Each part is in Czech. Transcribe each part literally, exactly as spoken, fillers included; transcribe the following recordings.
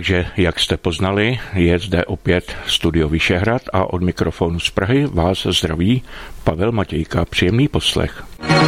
Takže, jak jste poznali, je zde opět Studio Vyšehrad a od mikrofonu z Prahy vás zdraví Pavel Matějka. Příjemný poslech.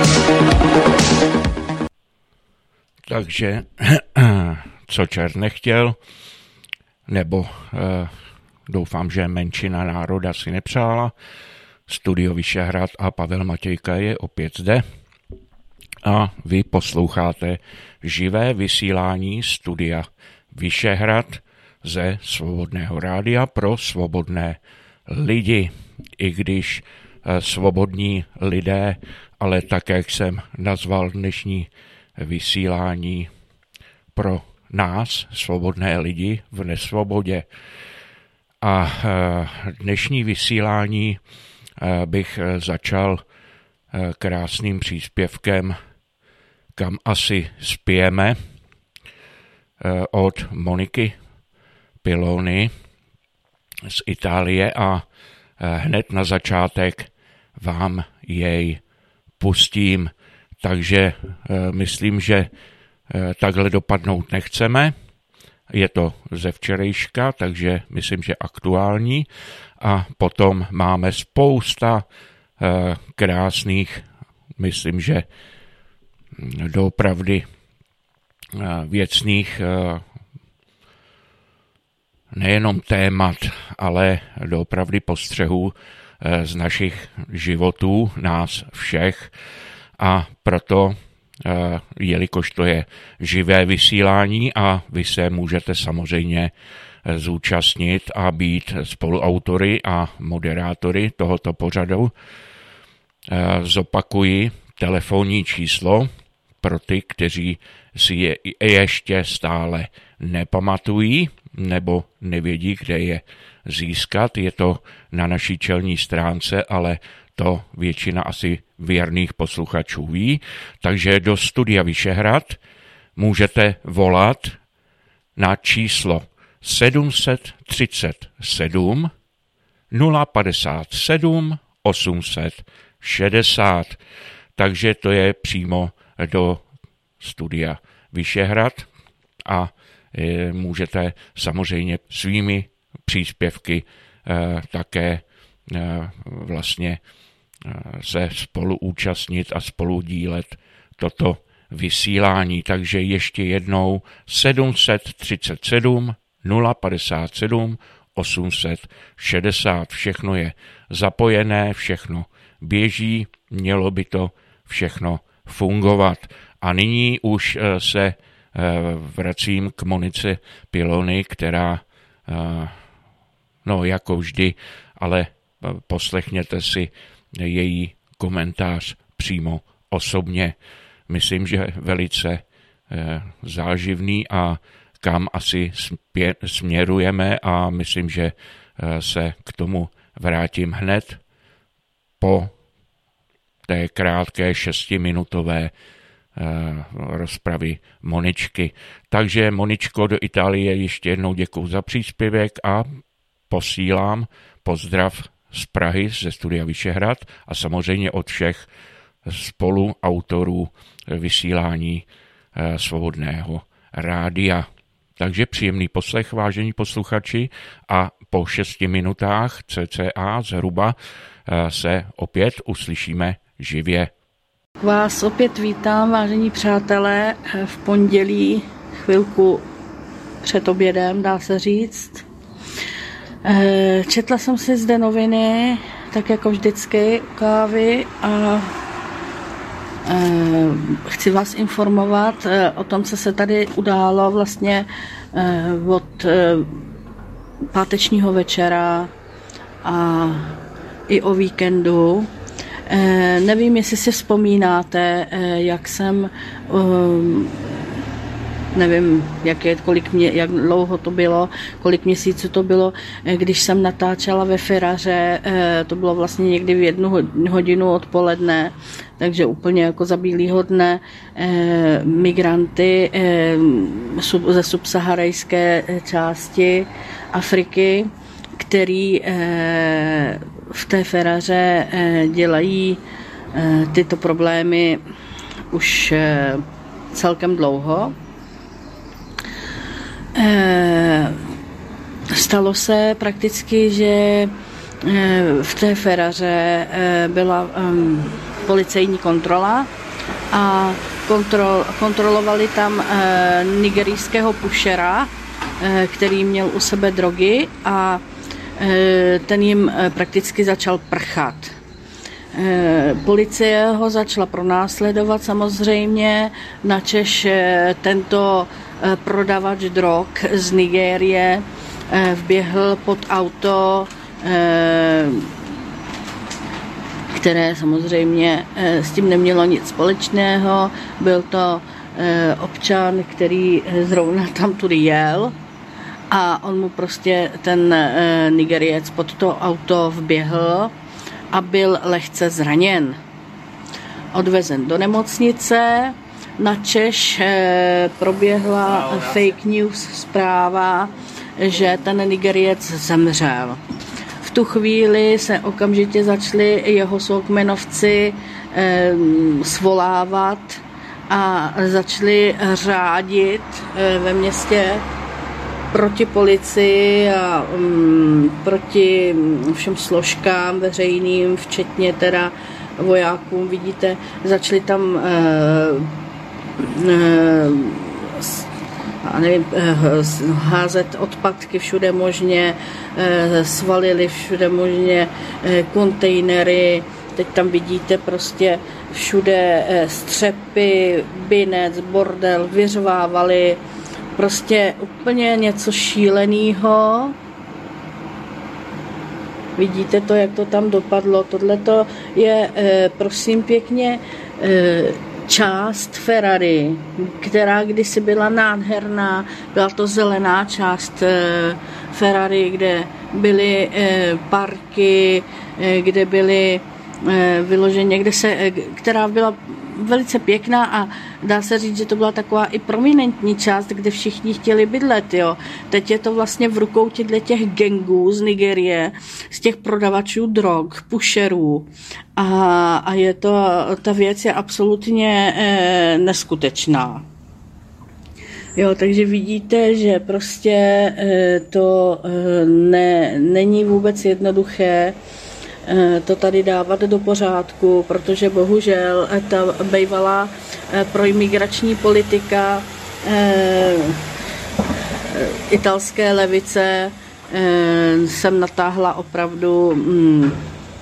Takže, co čert nechtěl, nebo eh, doufám, že menšina národa si nepřála, Studio Vyšehrad a Pavel Matějka je opět zde. A vy posloucháte živé vysílání Studia Vyšehrad ze Svobodného rádia pro svobodné lidi. I když svobodní lidé, ale tak, jak jsem nazval dnešní vysílání pro nás, svobodné lidi v nesvobodě. A dnešní vysílání bych začal krásným příspěvkem Kam asi spějeme od Moniky Pilony z Itálie a hned na začátek vám jej pustím. Takže myslím, že takhle dopadnout nechceme. Je to ze včerejška, takže myslím, že aktuální. A potom máme spousta krásných, myslím, že doopravdy věcných nejenom témat, ale doopravdy postřehů z našich životů, nás všech. A proto, jelikož to je živé vysílání a vy se můžete samozřejmě zúčastnit a být spoluautory a moderátory tohoto pořadu, zopakuji telefonní číslo pro ty, kteří si je ještě stále nepamatují nebo nevědí, kde je získat. Je to na naší čelní stránce, ale to většina asi věrných posluchačů ví. Takže do Studia Vyšehrad můžete volat na číslo sedm set třicet sedm nula padesát sedm osm set šedesát. Takže to je přímo do Studia Vyšehrad a e, můžete samozřejmě svými příspěvky e, také e, vlastně e, se spolu účastnit a spolu dílet toto vysílání. Takže ještě jednou sedm set třicet sedm nula padesát sedm osm set šedesát. Všechno je zapojené, všechno běží, mělo by to všechno fungovat. A nyní už se vracím k Monice Pilony, která, no jako vždy, ale poslechněte si její komentář přímo osobně. Myslím, že velice záživný a kam asi směrujeme a myslím, že se k tomu vrátím hned po té krátké šestiminutové rozpravy Moničky. Takže Moničko, do Itálie ještě jednou děkuju za příspěvek a posílám pozdrav z Prahy, ze Studia Vyšehrad a samozřejmě od všech spoluautorů vysílání Svobodného rádia. Takže příjemný poslech, vážení posluchači, a po šesti minutách cca zhruba se opět uslyšíme živě. Vás opět vítám, vážení přátelé, v pondělí, chvilku před obědem, dá se říct. Četla jsem si zde noviny, tak jako vždycky, kávy, a chci vás informovat o tom, co se tady událo vlastně od pátečního večera a i o víkendu. Eh, nevím, jestli si vzpomínáte, eh, jak jsem, eh, nevím, jak, je, kolik mě, jak dlouho to bylo, kolik měsíců to bylo, eh, když jsem natáčela ve Firaře, eh, to bylo vlastně někdy v jednu hodinu odpoledne, takže úplně jako za bílýho dne, eh, migranty eh, sub, ze subsaharajské části Afriky, který eh, v té Firaře eh, dělají eh, tyto problémy už eh, celkem dlouho. Eh, stalo se prakticky, že v té Ferraře byla policejní kontrola a kontrol, kontrolovali tam nigerijského pušera, který měl u sebe drogy a ten jim prakticky začal prchat. Policie ho začala pronásledovat samozřejmě, načež tento prodavač drog z Nigérie vběhl pod auto, které samozřejmě s tím nemělo nic společného. Byl to občan, který zrovna tam tudy jel a on mu prostě ten Nigeriec pod to auto vběhl a byl lehce zraněn. Odvezen do nemocnice, načež proběhla fake news zpráva, že ten Nigeriec zemřel. V tu chvíli se okamžitě začali jeho soukmenovci eh, svolávat a začali řádit eh, ve městě proti policii a um, proti všem složkám veřejným, včetně teda vojákům. Vidíte, začali tam eh, eh, a nevím, házet odpadky všude možně, svalili všude možně kontejnery, teď tam vidíte prostě všude střepy, binec, bordel, vyřvávali, prostě úplně něco šíleného. Vidíte to, jak to tam dopadlo. Tohleto je, prosím pěkně, část Ferrari, která kdysi byla nádherná, byla to zelená část Ferrari, kde byly parky, kde byly vyloženě, kde se, která byla velice pěkná a dá se říct, že to byla taková i prominentní část, kde všichni chtěli bydlet. Jo. Teď je to vlastně v rukou těch gangů z Nigérie, z těch prodavačů drog, pušerů a, a je to, ta věc je absolutně eh, neskutečná. Jo, takže vidíte, že prostě eh, to eh, ne, není vůbec jednoduché to tady dávat do pořádku, protože bohužel ta bývalá proimigrační politika eh, italské levice eh, sem natáhla opravdu hm,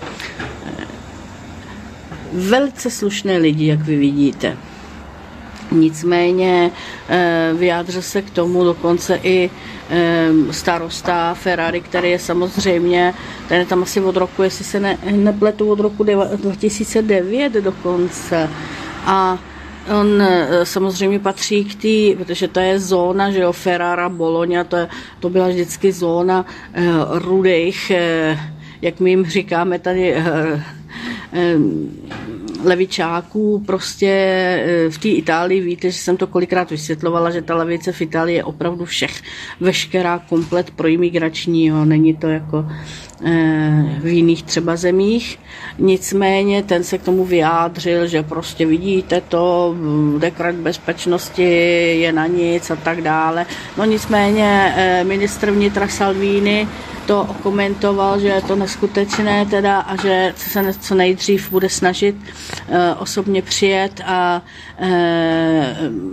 velice slušné lidi, jak vy vidíte. Nicméně eh, vyjádřil se k tomu dokonce i starosta Ferrari, který je samozřejmě, ten je tam asi od roku, jestli se ne, nepletu, od roku dva tisíce devět dokonce. A on samozřejmě patří k té, protože to je zóna, že jo, Ferrara, Bologna, to, je, to byla vždycky zóna eh, rudých, eh, jak my jim říkáme tady, eh, eh, levičáků prostě v té Itálii. Víte, že jsem to kolikrát vysvětlovala, že ta levice v Itálii je opravdu všech, veškerá komplet proimigračního, není to jako v jiných třeba zemích. Nicméně ten se k tomu vyjádřil, že prostě vidíte to, dekret bezpečnosti je na nic a tak dále. No nicméně ministr vnitra Salvini to okomentoval, že je to neskutečné teda a že se co nejdřív bude snažit e, osobně přijet a e,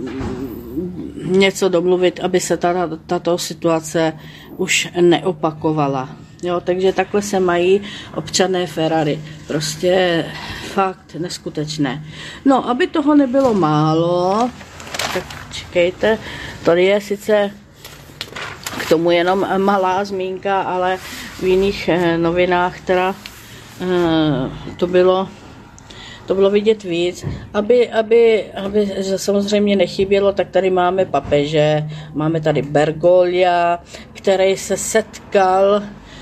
něco domluvit, aby se ta, tato situace už neopakovala. Jo, takže takhle se mají občané Ferrari. Prostě fakt neskutečné. No, aby toho nebylo málo, tak čekejte, tady je sice k tomu jenom malá zmínka, ale v jiných novinách teda to bylo, to bylo vidět víc. Aby, aby, aby samozřejmě nechybělo, tak tady máme papeže, máme tady Bergoglio, který se setkal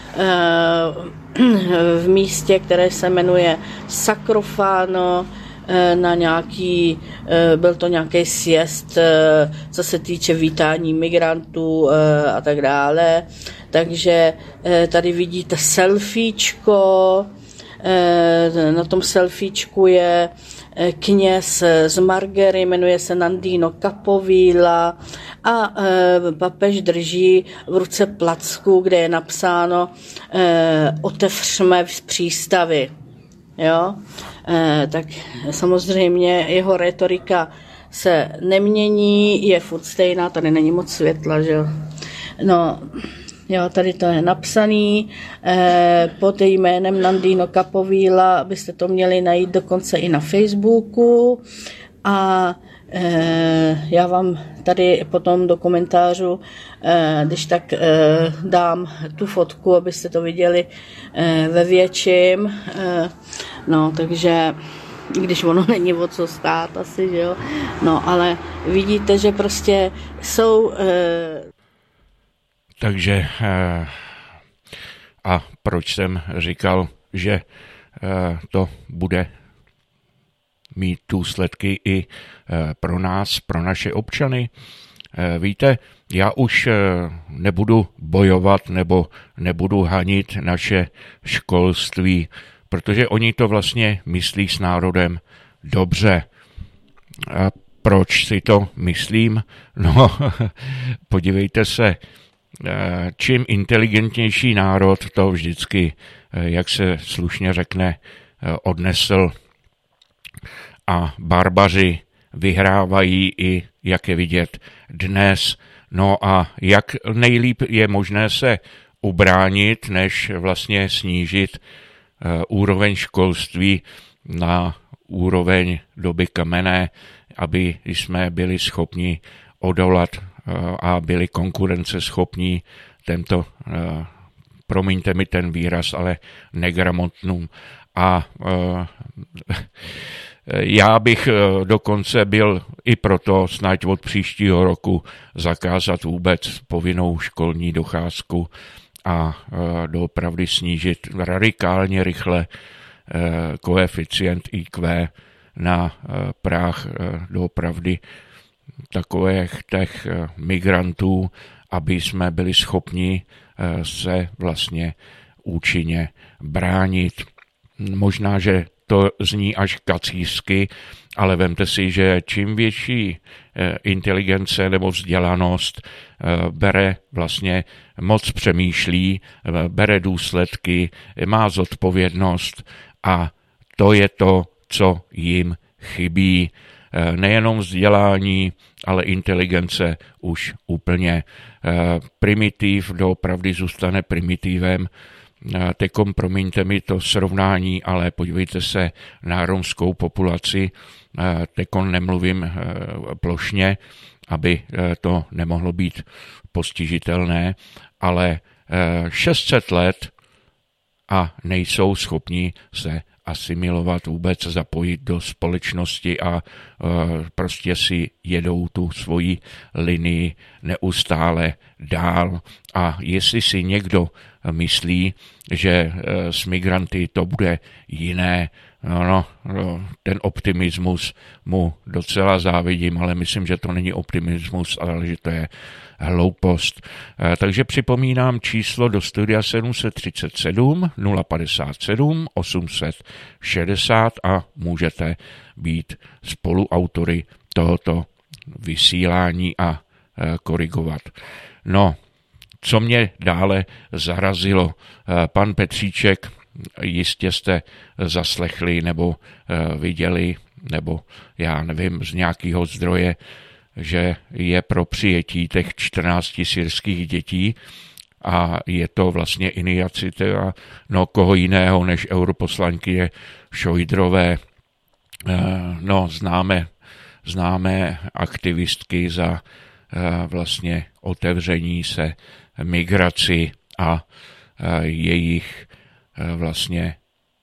v místě, které se jmenuje Sacrofano, na nějaký, byl to nějaký sjezd, co se týče vítání migrantů a tak dále. Takže tady vidíte selfiečko, na tom selfiečku je kněz z Margery, jmenuje se Nandino Capovilla a papež drží v ruce placku, kde je napsáno otevřme v přístavy. Jo? Tak samozřejmě jeho retorika se nemění, je furt stejná, tady není moc světla, že jo. No, jo, tady to je napsaný eh, pod jménem Nandino Capovilla, byste to měli najít dokonce i na Facebooku a eh, já vám tady potom do komentářu, eh, když tak eh, dám tu fotku, abyste to viděli eh, ve větším, eh, no, takže když ono není o co stát asi, že jo, no, ale vidíte, že prostě jsou eh, Takže a proč jsem říkal, že to bude mít důsledky i pro nás, pro naše občany? Víte, já už nebudu bojovat nebo nebudu hanit naše školství, protože oni to vlastně myslí s národem dobře. A proč si to myslím? No, podívejte se, čím inteligentnější národ to vždycky, jak se slušně řekne, odnesl. A barbaři vyhrávají i, jak je vidět dnes. No a jak nejlíp je možné se ubránit, než vlastně snížit úroveň školství na úroveň doby kamenné, aby jsme byli schopni odolat a byli konkurenceschopní tento, promiňte mi ten výraz, ale negramotnům. A já bych dokonce byl i proto snad od příštího roku zakázat vůbec povinnou školní docházku a doopravdy snížit radikálně rychle koeficient í kvé na práh doopravdy takových těch migrantů, aby jsme byli schopni se vlastně účinně bránit. Možná, že to zní až kacířsky, ale vemte si, že čím větší inteligence nebo vzdělanost bere vlastně moc přemýšlí, bere důsledky, má zodpovědnost a to je to, co jim chybí. Nejenom vzdělání, ale inteligence už úplně. Primitiv doopravdy zůstane primitivem. Teďkom promiňte mi to srovnání, ale podívejte se na romskou populaci. Teďkom nemluvím plošně, aby to nemohlo být postižitelné, ale šest set let a nejsou schopni se asimilovat, vůbec zapojit do společnosti a uh, prostě si jedou tu svoji linii neustále dál. A jestli si někdo myslí, že uh, s migranty to bude jiné, no, no, no, ten optimismus mu docela závidím, ale myslím, že to není optimismus, ale že to je hloupost. Takže připomínám číslo do studia sedm set třicet sedm nula padesát sedm osm set šedesát a můžete být spoluautory tohoto vysílání a korigovat. No, co mě dále zarazilo, pan Petříček, jistě jste zaslechli nebo viděli, nebo já nevím, z nějakého zdroje, že je pro přijetí těch čtrnácti syrských dětí a je to vlastně iniciativa no koho jiného než europoslankyně Šojdrové. No, známe, známe aktivistky za vlastně otevření se migraci a jejich vlastně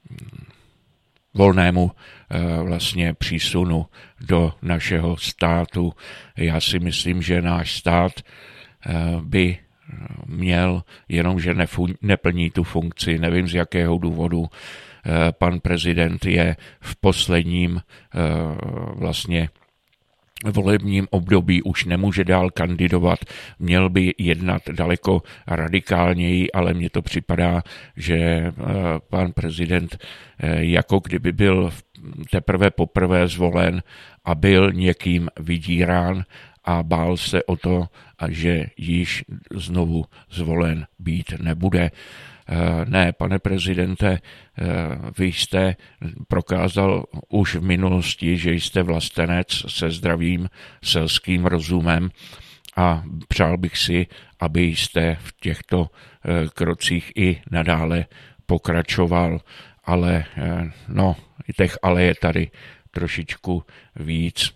volnému vlastně přísunu do našeho státu. Já si myslím, že náš stát by měl, jenomže nefun- neplní tu funkci, nevím z jakého důvodu. Pan prezident je v posledním vlastně volebním období už nemůže dál kandidovat, měl by jednat daleko radikálněji, ale mně to připadá, že pan prezident jako kdyby byl teprve poprvé zvolen a byl někým vydírán a bál se o to, že již znovu zvolen být nebude. Ne, pane prezidente, vy jste prokázal už v minulosti, že jste vlastenec se zdravým selským rozumem a přál bych si, aby jste v těchto krocích i nadále pokračoval, ale no, těch ale je tady trošičku víc.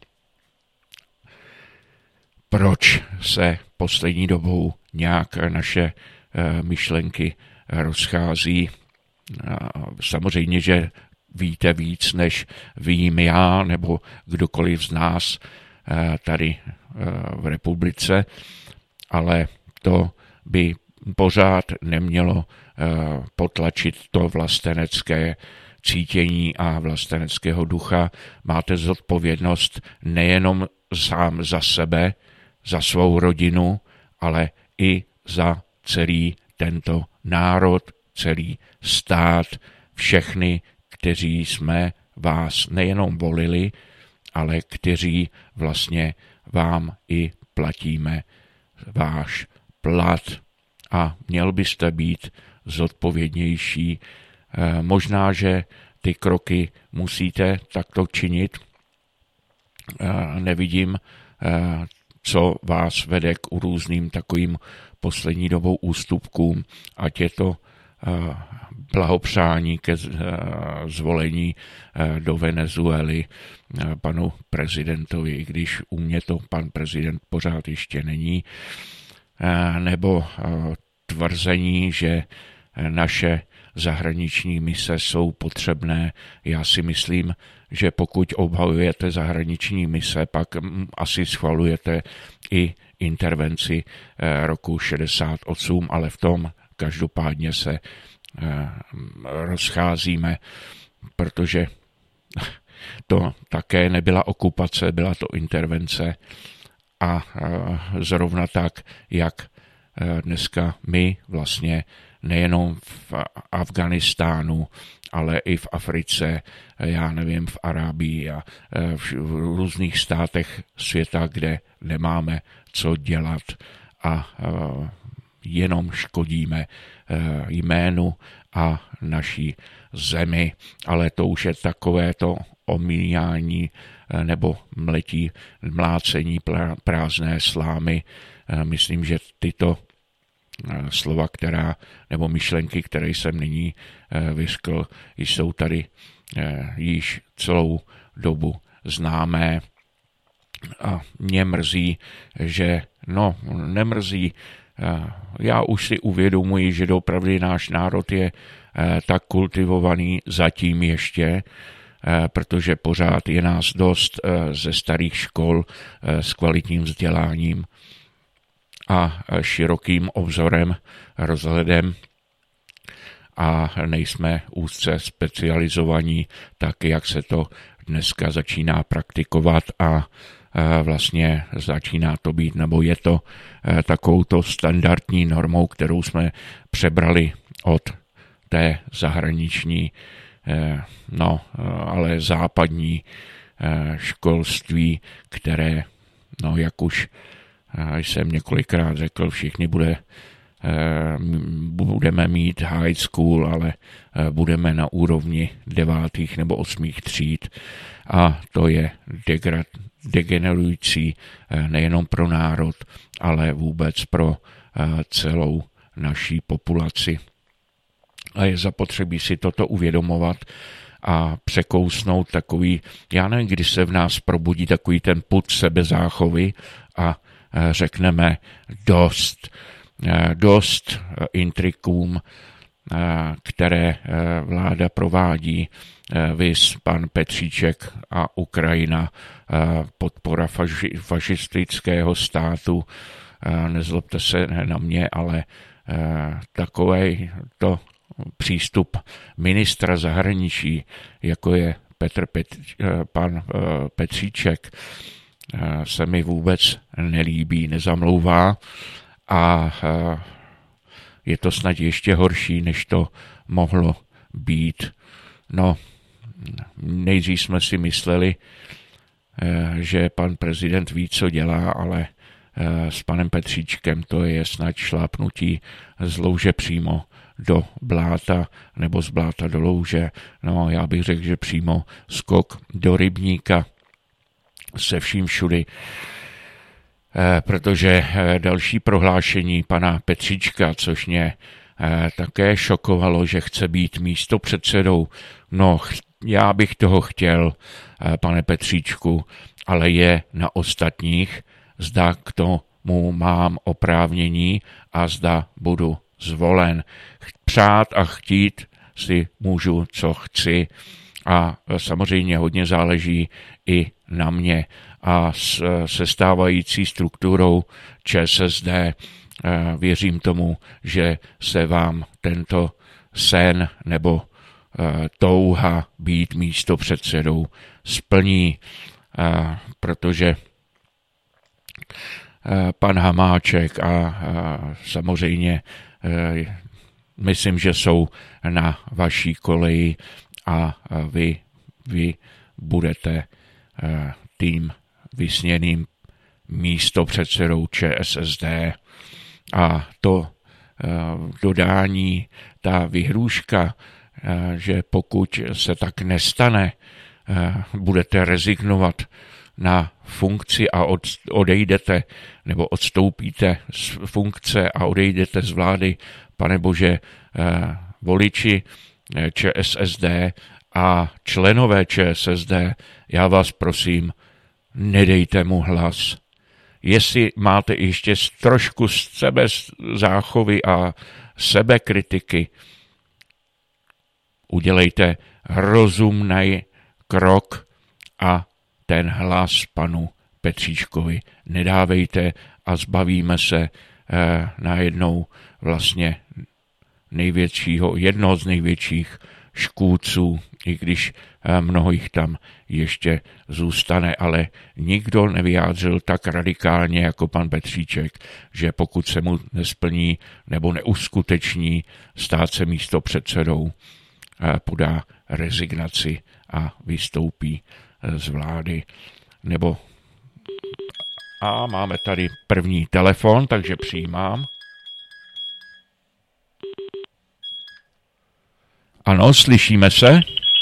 Proč se poslední dobou nějak naše myšlenky rozchází? Samozřejmě, že víte víc, než vím já nebo kdokoliv z nás tady v republice, ale to by pořád nemělo potlačit to vlastenecké cítění a vlasteneckého ducha. Máte zodpovědnost nejenom sám za sebe, za svou rodinu, ale i za celý tento národ, celý stát, všechny, kteří jsme vás nejenom volili, ale kteří vlastně vám i platíme váš plat. A měl byste být zodpovědnější. Možná, že ty kroky musíte takto činit. Nevidím, co vás vede k různým takovým poslední dobou ústupkům, ať je to blahopřání ke zvolení do Venezuely panu prezidentovi, i když u mě to pan prezident pořád ještě není, nebo tvrzení, že naše zahraniční mise jsou potřebné. Já si myslím, že pokud obhajujete zahraniční mise, pak asi schvalujete i intervenci roku šedesát osm, ale v tom každopádně se rozcházíme, protože to také nebyla okupace, byla to intervence a zrovna tak, jak dneska my vlastně nejenom v Afghánistánu, ale i v Africe, já nevím, v Arábii a v různých státech světa, kde nemáme co dělat a jenom škodíme jménu a naší zemi, ale to už je takové to omíjání nebo mletí, mlácení prázdné slámy. Myslím, že tyto slova, která, nebo myšlenky, které jsem nyní vyřkl, jsou tady již celou dobu známé. A mě mrzí, že, no, nemrzí, já už si uvědomuji, že doopravdy náš národ je tak kultivovaný zatím ještě, protože pořád je nás dost ze starých škol s kvalitním vzděláním a širokým obzorem, rozhledem a nejsme úzce specializovaní tak, jak se to dneska začíná praktikovat a vlastně začíná to být, nebo je to takovouto standardní normou, kterou jsme přebrali od té zahraniční, no, ale západní školství, které, no, jak už jsem několikrát řekl, všichni bude, budeme mít high school, ale budeme na úrovni devátých nebo osmých tříd a to je degrad, degenerující nejenom pro národ, ale vůbec pro celou naší populaci. A je zapotřebí si toto uvědomovat a překousnout takový, já nevím, kdy se v nás probudí takový ten pud sebezáchovy a řekneme dost, dost intrikům, které vláda provádí, viz pan Petříček a Ukrajina, podpora faši, fašistického státu, nezlobte se na mě, ale takovej to přístup ministra zahraničí, jako je Petr Pet, pan Petříček, se mi vůbec nelíbí, nezamlouvá a je to snad ještě horší, než to mohlo být. No, nejdřív jsme si mysleli, že pan prezident ví, co dělá, ale s panem Petříčkem to je snad šlápnutí z louže přímo do bláta nebo z bláta do louže. No, já bych řekl, že přímo skok do rybníka se vším všudy, protože další prohlášení pana Petříčka, což mě také šokovalo, že chce být místopředsedou. No, já bych toho chtěl, pane Petříčku, ale je na ostatních, zda k tomu mám oprávnění a zda budu zvolen. Přát a chtít si můžu, co chci, a samozřejmě hodně záleží i na mě a se stávající strukturou ČSSD věřím tomu, že se vám tento sen nebo touha být místopředsedou splní, protože pan Hamáček a samozřejmě myslím, že jsou na vaší koleji a vy, vy budete tím vysněným místopředsedou ČSSD a to dodání, ta vyhrůžka, že pokud se tak nestane, budete rezignovat na funkci a odejdete nebo odstoupíte z funkce a odejdete z vlády, pane bože, voliči ČSSD a členové ČSSD, já vás prosím, nedejte mu hlas. Jestli máte ještě trošku sebe záchovy a sebekritiky, udělejte rozumný krok a ten hlas panu Petříčkovi nedávejte a zbavíme se eh, najednou vlastně největšího, jednoho z největších škůdců, i když eh, mnoho jich tam ještě zůstane, ale nikdo nevyjádřil tak radikálně jako pan Petříček, že pokud se mu nesplní nebo neuskuteční stát se místopředsedou, eh, podá rezignaci a vystoupí z vlády. Nebo a máme tady první telefon, takže přijímám. Ano, slyšíme se?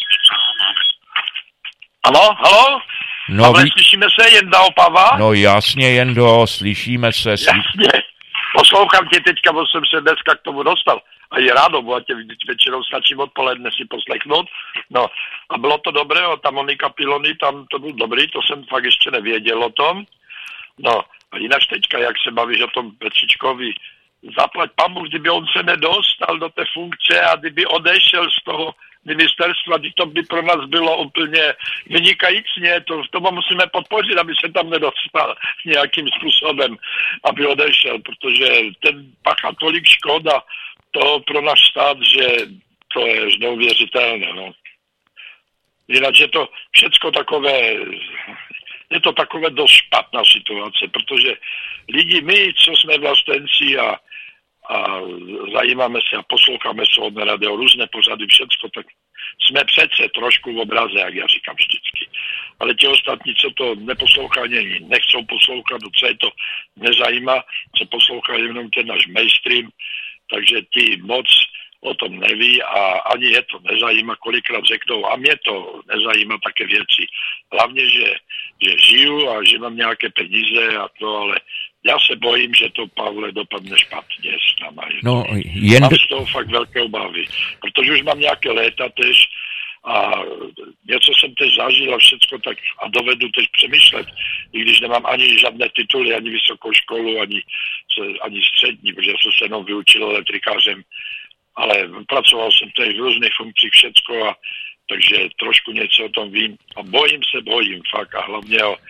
Ano, halo? No, Pavle, vy... slyšíme se, Jenda Opava? No jasně, Jendo, slyšíme se. Sly... Jasně. Poslouchám tě teďka, bo jsem se dneska k tomu dostal. A je rádo, bo tě většinou stačí odpoledne si poslechnout. No, a bylo to dobré, ta Monika Pilony, tam to byl dobrý, to jsem fakt ještě nevěděl o tom. No, a jinak teďka, jak se bavíš o tom Petříčkovi, zaplať pambu, kdyby on se nedostal do té funkce a kdyby odešel z toho ministerstva, kdy to by pro nás bylo úplně vynikajícně, to, tomu musíme podpořit, aby se tam nedostal nějakým způsobem, aby odešel, protože ten pachá tolik škoda toho pro náš stát, že to je neuvěřitelné, no. Jinak je to všecko takové, je to takové dost špatná situace, protože lidi, my, co jsme vlastenci a a zajímáme se a posloucháme Svobodné rádio, různé pořady, všecko, tak jsme přece trošku v obraze, jak já říkám vždycky. Ale ti ostatní, co to neposlouchají, nechcou poslouchat, co je to nezajímá, co poslouchají jenom ten náš mainstream, takže ti moc o tom neví a ani je to nezajímá, kolikrát řeknou, a mě to nezajímá také věci. Hlavně, že, že žiju a že mám nějaké peníze a to, ale já se bojím, že to, Pavle, dopadne špatně s náma. No, jen... Mám z toho fakt velké obavy, protože už mám nějaké léta tež a něco jsem tež zažil a všecko tak a dovedu tež přemýšlet, i když nemám ani žádné tituly, ani vysokou školu, ani, ani střední, protože jsem se jenom vyučil elektrikářem, ale pracoval jsem tady v různých funkcích všecko a takže trošku něco o tom vím a bojím se, bojím fakt a hlavně o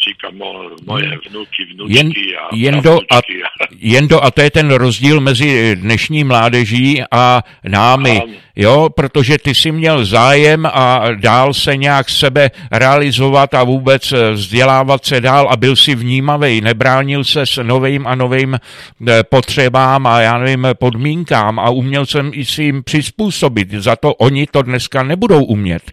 říkám, moje vnuky, vnučky Jen, a Jendo, a, vnučky. Jendo, a to je ten rozdíl mezi dnešní mládeží a námi, jo, protože ty jsi měl zájem a dál se nějak sebe realizovat a vůbec vzdělávat se dál a byl si vnímavý, nebránil se s novým a novým potřebám a já nevím, podmínkám a uměl jsem i si jim přizpůsobit, za to oni to dneska nebudou umět.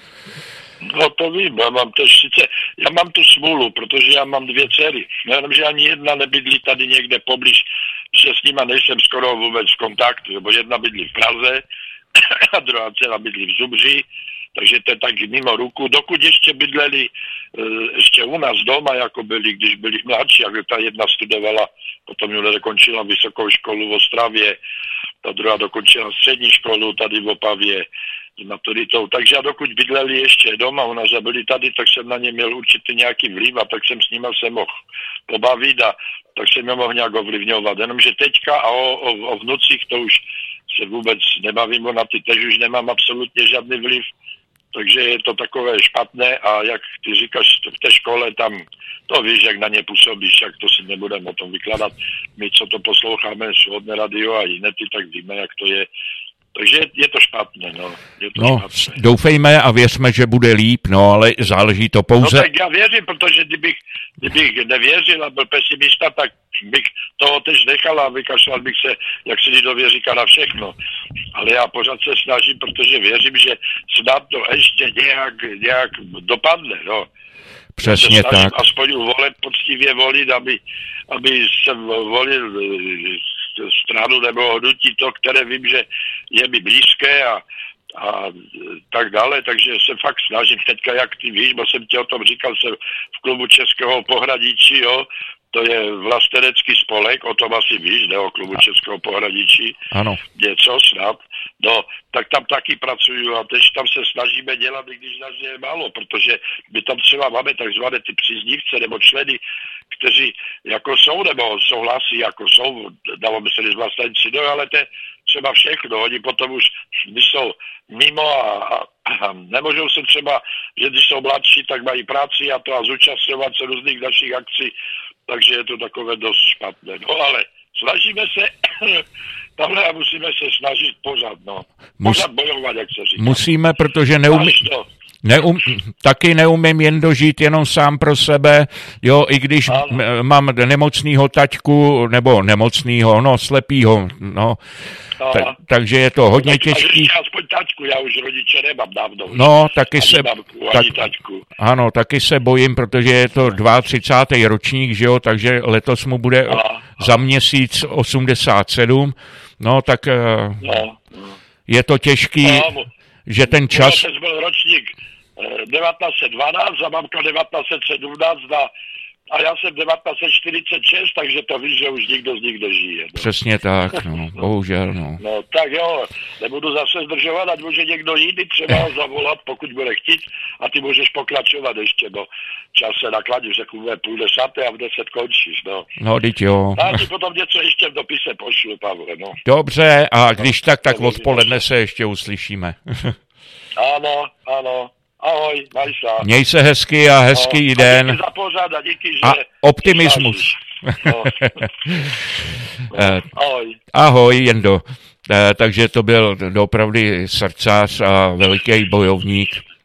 No to vím, já mám to sice, já mám tu smůlu, protože já mám dvě dcery, jenom že ani jedna nebydlí tady někde poblíž, že s nima nejsem skoro vůbec v kontaktu, nebo jedna bydlí v Praze a druhá dcera bydlí v Zubří, takže to je tak mimo ruku, dokud ještě bydleli ještě u nás doma, jako byli, když byli mladší, jak ta jedna studovala, potom ju dokončila vysokou školu v Ostravě, ta druhá dokončila střední školu tady v Opavě s maturitou, takže a dokud bydleli ještě doma, u nás byli tady, tak jsem na ně měl určitě nějaký vliv a tak jsem s nima se mohl pobavit a tak jsem je mohl nějak ovlivňovat, jenomže teďka a o, o, o vnucích to už se vůbec nebavím, na ty tež už nemám absolutně žádný vliv, takže je to takové špatné a jak ty říkáš v té škole tam, to víš, jak na ně působíš, jak to si nebudeme o tom vykládat. My, co to posloucháme, Svobodné radio a jiné, ty tak víme, jak to je. Takže je to špatné, no. Je to no, špatné. Doufejme a věřme, že bude líp, no, ale záleží to pouze... No tak já věřím, protože kdybych, kdybych nevěřil a byl pesimista, tak bych toho tež nechal a vykašlal bych se, jak se lidově říká, na všechno. Ale já pořád se snažím, protože věřím, že snad to ještě nějak, nějak dopadne, no. Přesně tak. Aspoň volit, poctivě volit, aby, aby jsem volil stranu nebo hnutí to, které vím, že je mi blízké a, a tak dále, takže se fakt snažím teďka, jak ty víš, bo jsem ti o tom říkal, jsem v klubu Českého pohraničí, jo, to je vlastenecký spolek, o tom asi víš, ne, o klubu Českého pohraničí. Ano. Něco snad. No, tak tam taky pracuju a teď tam se snažíme dělat, i když nás je málo, protože my tam třeba máme takzvané ty příznivce nebo členy, kteří jako jsou nebo souhlasí, jako jsou, dalo by se z vlastenci, no ale to je třeba všechno, oni potom už, když jsou mimo a, a, a nemůžou se třeba, že když jsou mladší, tak mají práci a to a zúčastňovat se různých dalších akcí, takže je to takové dost špatné. No ale snažíme se, tamhle a musíme se snažit pořád, no. Pořád bojovat, jak se říká. Musíme, protože neumí... Neum, taky neumím jen dožít jenom sám pro sebe, jo, i když m- mám nemocnýho taťku, nebo nemocnýho, no, slepýho, no, ta, takže je to hodně tak, těžký. Aspoň taťku, já už rodiče nemám dávno. No, taky ani se, babku, tak, ani taťku. Ano, taky se bojím, protože je to třicátý druhý ročník, že jo, takže letos mu bude a, za měsíc osmdesát sedm, no, tak no, no. Je to těžký, no, že ten čas... Můj byl ročník devatenáct set dvanáct a mamka devatenáct set sedmnáct a, a já jsem devatenáct set čtyřicet šest, takže to víš, že už nikdo z nich nežije. No. Přesně tak, no, bohužel, no. No tak jo, nebudu zase zdržovat, ať může někdo jiný třeba zavolat, pokud bude chtít a ty můžeš pokračovat ještě, bo čas se nakladí, řeknu, půl desáté a v deset končíš, no. No, teď jo. A ti potom něco ještě v dopise pošlu, Pavle, no. Dobře, a když no, tak, tak odpoledne se ještě uslyšíme. Ano, ano. Ahoj, maj se. Měj se hezky a hezký no, den. A díky za pořád a díky, že... A optimismus. No. No, ahoj. Ahoj, Jendo. Takže to byl opravdu srdcař a veliký bojovník.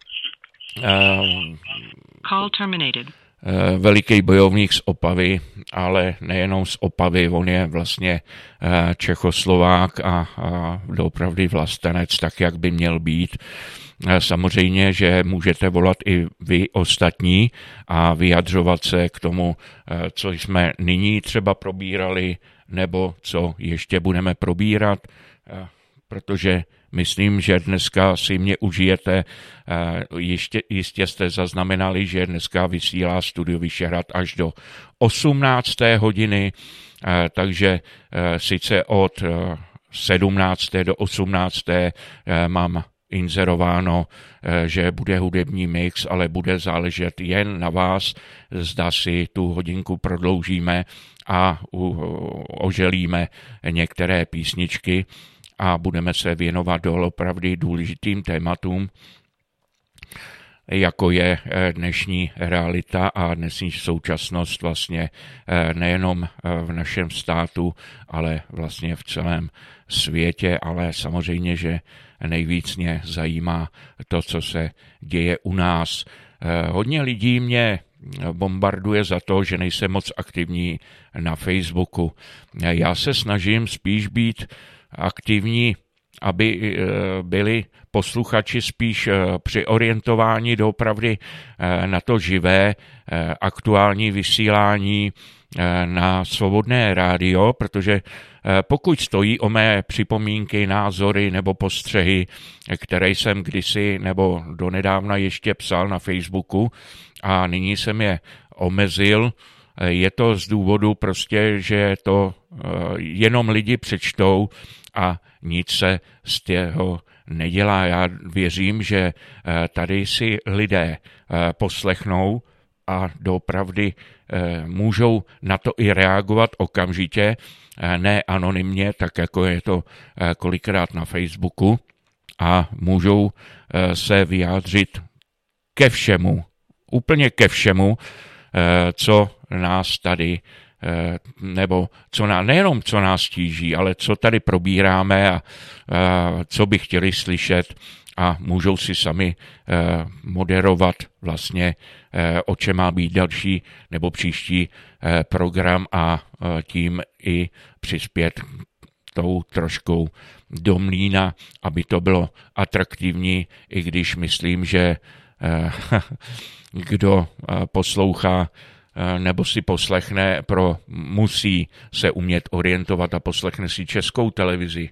Call terminated. Veliký bojovník z Opavy, ale nejenom z Opavy, on je vlastně Čechoslovák a, a opravdu vlastenec, tak jak by měl být. Samozřejmě, že můžete volat i vy ostatní a vyjadřovat se k tomu, co jsme nyní třeba probírali, nebo co ještě budeme probírat, protože myslím, že dneska si mě užijete. Ještě, jistě jste zaznamenali, že dneska vysílá Studio Vyšehrad až do osmnácté hodiny, takže sice od sedmnácté do osmnácté mám inzerováno, že bude hudební mix, ale bude záležet jen na vás, zda si tu hodinku prodloužíme a oželíme některé písničky a budeme se věnovat doopravdy důležitým tématům. jako je dnešní realita a dnešní současnost vlastně nejenom v našem státu, ale vlastně v celém světě, ale samozřejmě, že nejvíc mě zajímá to, co se děje u nás. Hodně lidí mě bombarduje za to, že nejsem moc aktivní na Facebooku. Já se snažím spíš být aktivní, aby byli posluchači spíš přiorientováni doopravdy na to živé aktuální vysílání na Svobodné rádio, protože pokud stojí o mé připomínky, názory nebo postřehy, které jsem kdysi nebo donedávna ještě psal na Facebooku a nyní jsem je omezil, je to z důvodu prostě, že to jenom lidi přečtou a nic se z toho nedělá. Já věřím, že tady si lidé poslechnou a doopravdy můžou na to i reagovat okamžitě, ne anonymně, tak jako je to kolikrát na Facebooku, a můžou se vyjádřit ke všemu, úplně ke všemu, co nás tady, nebo co nás, nejenom co nás tíží, ale co tady probíráme a co by chtěli slyšet, a můžou si sami moderovat vlastně, o čem má být další nebo příští program a tím i přispět tou troškou do mlýna, aby to bylo atraktivní, i když myslím, že kdo poslouchá nebo si poslechne, pro musí se umět orientovat a poslechne si Českou televizi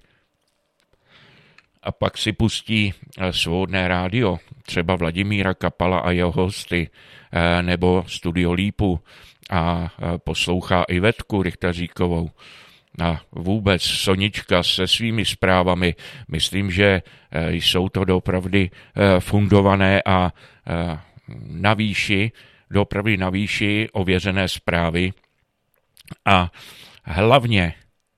a pak si pustí Svobodné rádio, třeba Vladimíra Kapala a jeho hosty, nebo Studio Lípu a poslouchá Ivetku Rychtaříkovou a vůbec Sonička se svými zprávami. Myslím, že jsou to doopravdy fundované a na výši, doopravdy na výši ověřené zprávy, a hlavně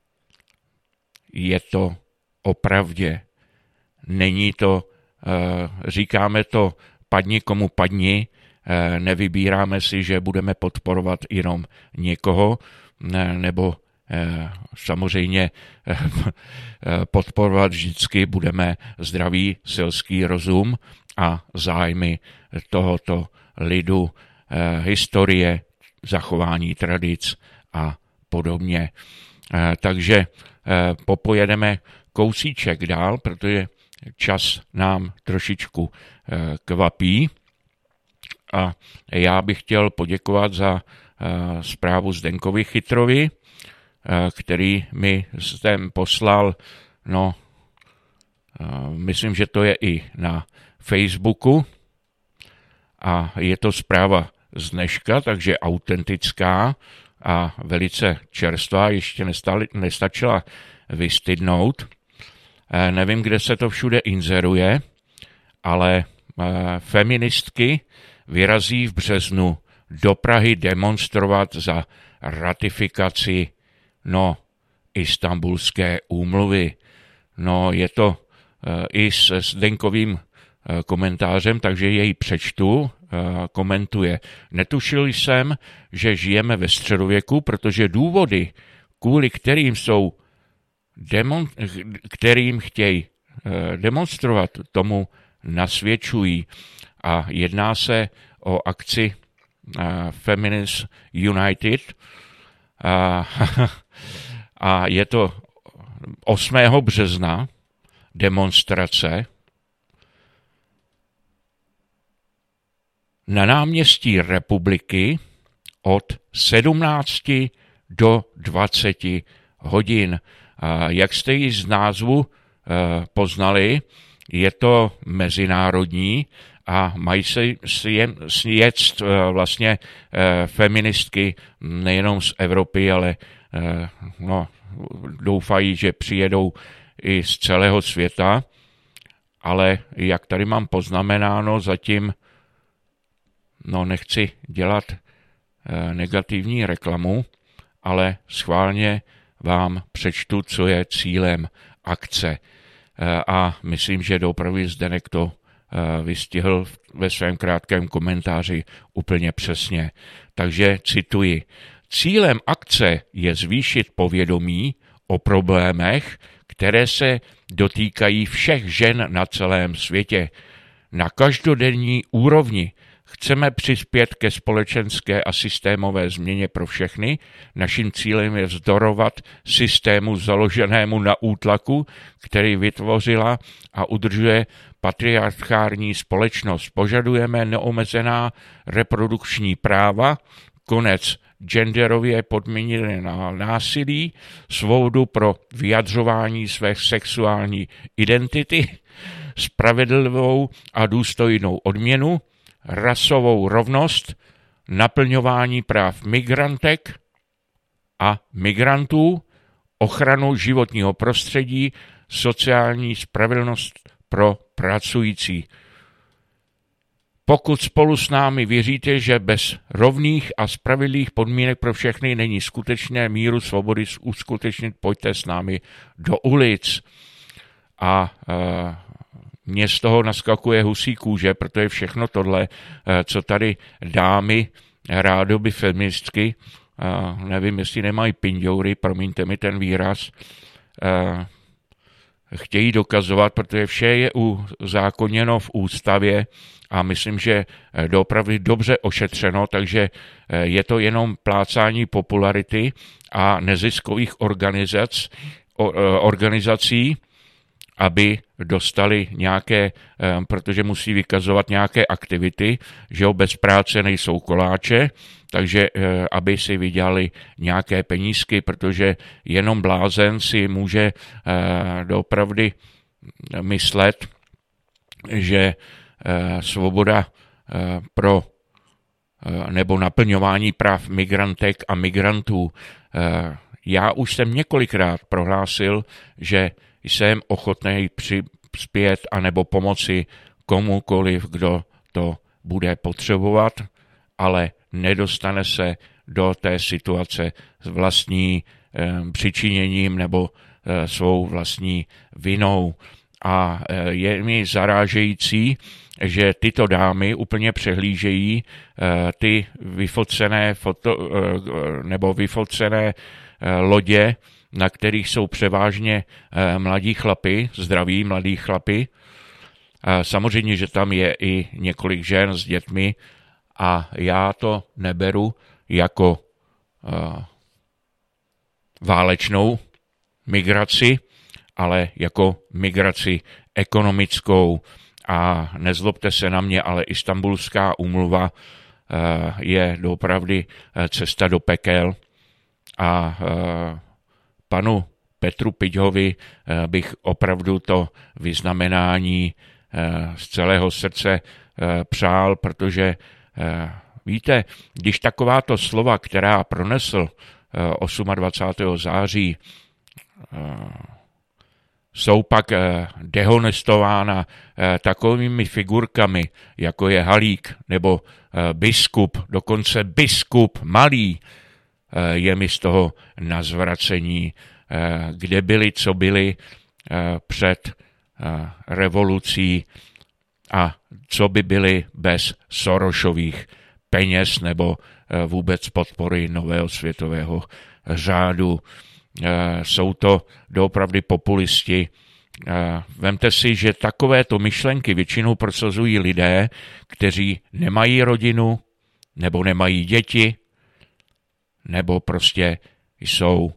je to o pravdě. Není to, říkáme to padni komu padni, nevybíráme si, že budeme podporovat jenom někoho, nebo samozřejmě podporovat vždycky budeme zdravý selský rozum a zájmy tohoto lidu, historie, zachování tradic a podobně. Takže popojedeme kousíček dál, protože čas nám trošičku kvapí, a já bych chtěl poděkovat za zprávu Zdenkovi Chytrovi, který mi sem poslal, no, myslím, že to je i na Facebooku, a je to zpráva z dneška, takže autentická a velice čerstvá, ještě nestali, nestačila vystydnout. Nevím, kde se to všude inzeruje, ale feministky vyrazí v březnu do Prahy demonstrovat za ratifikaci, no, Istanbulské úmluvy. No, je to i s Zdenkovým komentářem, takže jej přečtu. Komentuje: netušil jsem, že žijeme ve středověku, protože důvody, kvůli kterým jsou demon, kterým chtějí demonstrovat, tomu nasvědčují. A jedná se o akci Feminist United a, a je to osmého března demonstrace na náměstí Republiky od sedmnácti do dvaceti hodin. A jak jste ji z názvu poznali, je to mezinárodní a mají se sjet vlastně feministky nejenom z Evropy, ale no, doufají, že přijedou i z celého světa, ale jak tady mám poznamenáno, zatím no, nechci dělat negativní reklamu, ale schválně vám přečtu, co je cílem akce. A myslím, že doopravdy Zdenek to vystihl ve svém krátkém komentáři úplně přesně. Takže cituji. Cílem akce je zvýšit povědomí o problémech, které se dotýkají všech žen na celém světě. Na každodenní úrovni chceme přispět ke společenské a systémové změně pro všechny. Naším cílem je vzdorovat systému založenému na útlaku, který vytvořila a udržuje patriarchální společnost. Požadujeme neomezená reprodukční práva, konec genderově podmíněné násilí, svobodu pro vyjadřování své sexuální identity, spravedlivou a důstojnou odměnu, rasovou rovnost, naplňování práv migrantek a migrantů, ochranu životního prostředí, sociální spravedlnost pro pracující. Pokud spolu s námi věříte, že bez rovných a spravedlivých podmínek pro všechny není skutečné míru svobody uskutečnit, pojďte s námi do ulic. A e, mně z toho naskakuje husí kůže, protože všechno tohle, e, co tady dámy, rádoby feministky, e, nevím, jestli nemají pinďoury, promiňte mi ten výraz, e, chtějí dokazovat, protože vše je uzákoněno v ústavě a myslím, že doopravdy dobře ošetřeno, takže je to jenom plácání popularity a neziskových organizac, organizací, aby dostali nějaké, protože musí vykazovat nějaké aktivity, že jo, bez práce nejsou koláče, takže aby si vydělali nějaké penízky, protože jenom blázen si může doopravdy myslet, že svoboda pro nebo naplňování práv migrantek a migrantů. Já už jsem několikrát prohlásil, že jsem ochotný přispět anebo pomoci komukoliv, kdo to bude potřebovat, ale nedostane se do té situace s vlastní eh, přičiněním nebo eh, svou vlastní vinou. A eh, je mi zarážející, že tyto dámy úplně přehlížejí eh, ty vyfocené foto, eh, nebo vyfocené eh, lodě, na kterých jsou převážně eh, mladí chlapi, zdraví mladí chlapi. Eh, samozřejmě, že tam je i několik žen s dětmi, a já to neberu jako uh, válečnou migraci, ale jako migraci ekonomickou. A nezlobte se na mě, ale Istanbulská úmluva uh, je doopravdy uh, cesta do pekel. A uh, panu Petru Piťhovi uh, bych opravdu to vyznamenání uh, z celého srdce uh, přál, protože víte, když takováto slova, která pronesl dvacátého osmého září, jsou pak dehonestována takovými figurkami, jako je Halík nebo biskup, dokonce biskup malý, je mi z toho na zvracení, kde byli, co byli před revolucí a co by byly bez Sorosových peněz nebo vůbec podpory nového světového řádu. Jsou to doopravdy populisti. Vemte si, že takovéto myšlenky většinou prosazují lidé, kteří nemají rodinu, nebo nemají děti, nebo prostě jsou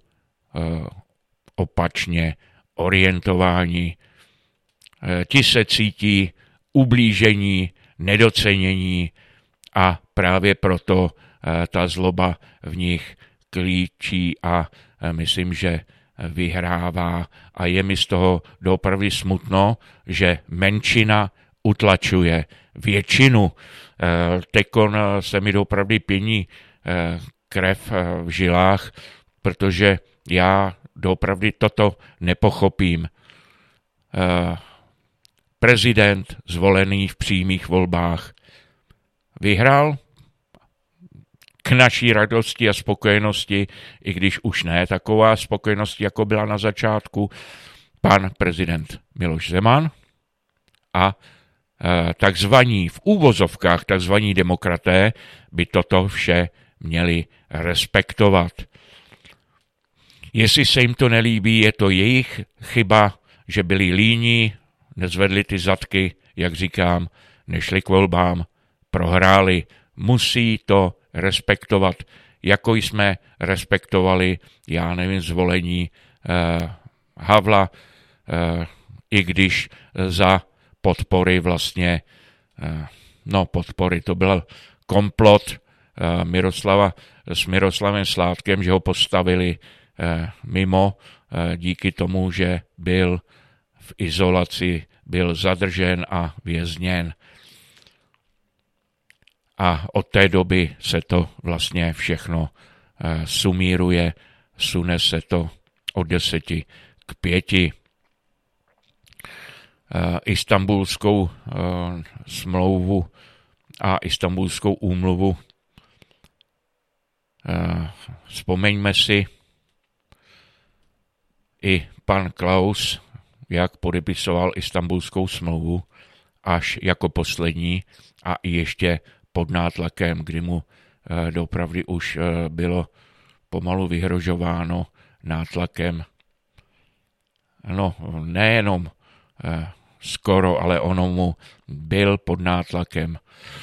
opačně orientováni. Ti se cítí ublížení, nedocenění a právě proto ta zloba v nich klíčí a myslím, že vyhrává. A je mi z toho doopravdy smutno, že menšina utlačuje většinu. Tekon se mi doopravdy pění krev v žilách, protože já doopravdy toto nepochopím. Prezident zvolený v přímých volbách vyhrál k naší radosti a spokojenosti, i když už ne taková spokojenost, jako byla na začátku, pan prezident Miloš Zeman a takzvaní v úvozovkách takzvaní demokraté by toto vše měli respektovat. Jestli se jim to nelíbí, je to jejich chyba, že byli líní, nezvedli ty zadky, jak říkám, nešli k volbám, prohráli. Musí to respektovat, jako jsme respektovali, já nevím, zvolení eh, Havla, eh, i když za podpory vlastně, eh, no podpory, to byl komplot eh, Miroslava s Miroslavem Sládkem, že ho postavili eh, mimo eh, díky tomu, že byl v izolaci, byl zadržen a vězněn. A od té doby se to vlastně všechno uh, sumíruje, sune se to od deseti k pěti. Uh, Istanbulskou uh, smlouvu a Istanbulskou úmluvu. Uh, vzpomeňme si, i pan Klaus, jak podepisoval Istanbulskou smlouvu až jako poslední a i ještě pod nátlakem, kdy mu e, doopravdy už e, bylo pomalu vyhrožováno nátlakem. No, nejenom e, skoro, ale ono mu byl pod nátlakem.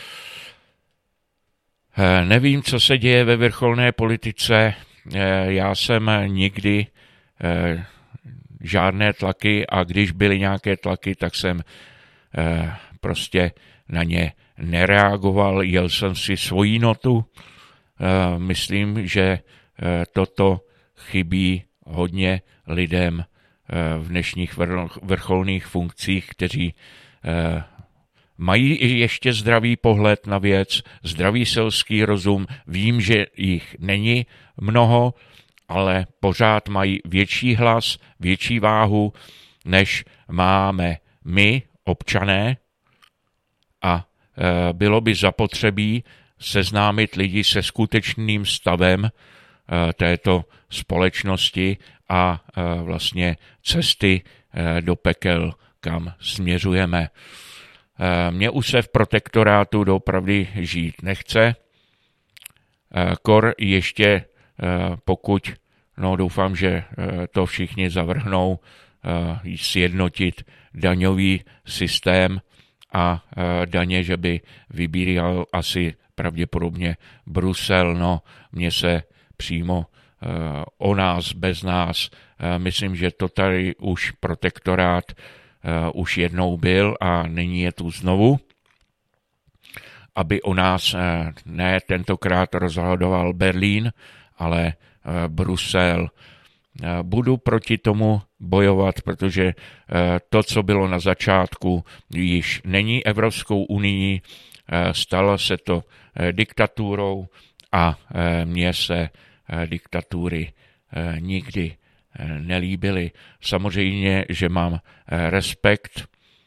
E, nevím, co se děje ve vrcholné politice. E, já jsem nikdy e, žádné tlaky a když byly nějaké tlaky, tak jsem e, prostě na ně nereagoval, jel jsem si svoji notu. E, myslím, že e, toto chybí hodně lidem e, v dnešních vrcholných funkcích, kteří e, mají i ještě zdravý pohled na věc, zdravý selský rozum. Vím, že jich není mnoho, ale pořád mají větší hlas, větší váhu, než máme my, občané, a bylo by zapotřebí seznámit lidi se skutečným stavem této společnosti a vlastně cesty do pekel, kam směřujeme. Mně už se v protektorátu doopravdy žít nechce. Kor ještě, pokud, no doufám, že to všichni zavrhnou, sjednotit daňový systém a daně, že by vybíral asi pravděpodobně Brusel. No, mně se přímo o nás, bez nás, myslím, že to tady už protektorát už jednou byl a nyní je tu znovu, aby o nás ne tentokrát rozhodoval Berlín, ale Brusel. Budu proti tomu bojovat, protože to, co bylo na začátku, již není Evropskou unii, stalo se to diktaturou a mně se diktatury nikdy nelíbily. Samozřejmě, že mám respekt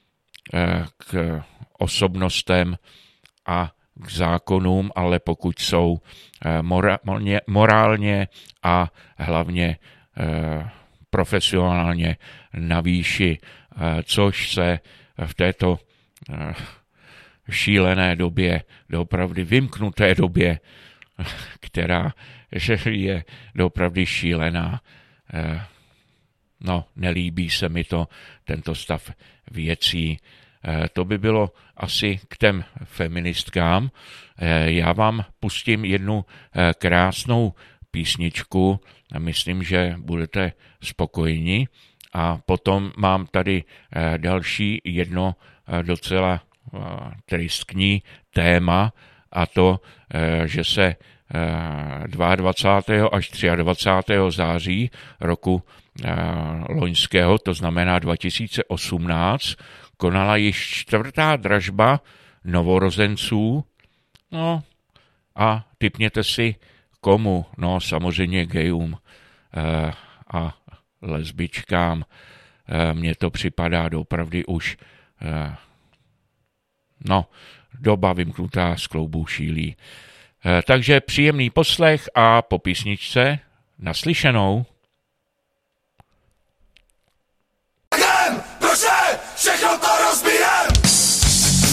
k osobnostem a k zákonům, ale pokud jsou morálně, morálně a hlavně profesionálně na výši, což se v této šílené době, doopravdy vymknuté době, která je doopravdy šílená, no, nelíbí se mi to, tento stav věcí. To by bylo asi k těm feministkám. Já vám pustím jednu krásnou písničku, myslím, že budete spokojeni. A potom mám tady další jedno docela tristní téma, a to, že se dvacátého druhého až dvacátého třetího září roku loňského, to znamená dva tisíce osmnáct, konala již čtvrtá dražba novorozenců. No a tipněte si, komu? No samozřejmě gejům a lesbičkám. Mně to připadá doopravdy už no, doba vymknutá z kloubů šílí. Takže příjemný poslech a po písničce naslyšenou. Proč ne? Všechno to rozbijem!